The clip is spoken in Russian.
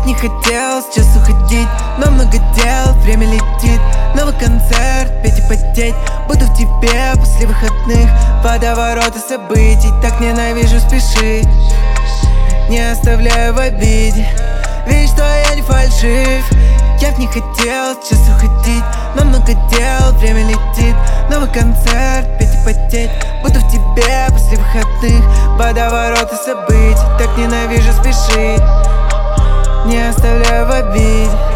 не хотел сейчас уходить, но много дел, время летит. Новый концерт, петь и потеть, буду в тебе после выходных. Водовороты событий, так ненавижу спешить. Не оставляю в обиде, видишь, что я не фальшив. Я б не хотел сейчас уходить, но много дел, время летит. Новый концерт, петь и потеть, буду в тебе после выходных. Водовороты событий, так ненавижу спешить. Не оставляю в обиде.